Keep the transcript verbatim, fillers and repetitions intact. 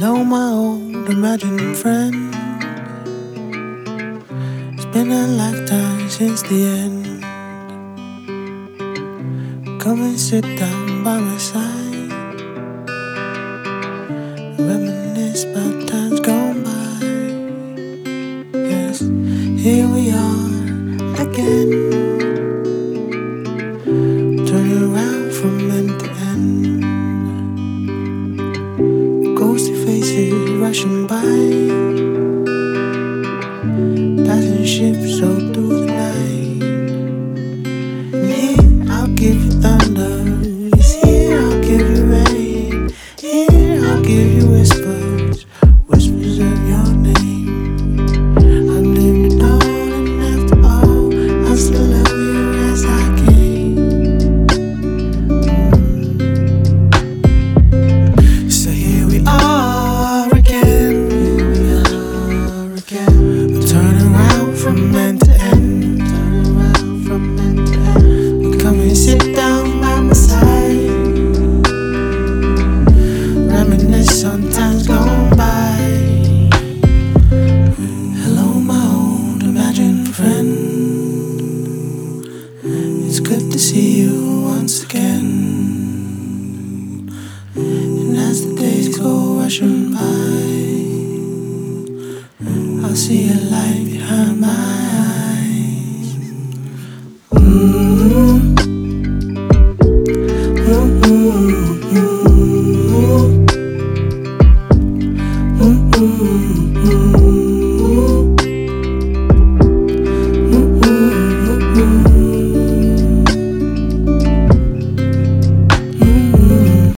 Hello, my old imagined friend. It's been a lifetime since the end. Come and sit down by my side, reminisce about times gone by. Yes, here we are again, turning around from end to end. Ghostly faces rushing by, passing ships all through the night. And here I'll give you thunder, yes, here I'll give you rain. Here I'll give you whispers, whispers of your name. I've lived it all, and after all, I'll still love you as I came. Mm. So here we are again, here we are again. Turn around from end to end, turn around from end to end. Come and sit down by my side, reminisce on times gone by. Hello, my old imagined friend. It's good to see you once again. And as the days go rushing by, I'll see a light behind my eyes. Mm.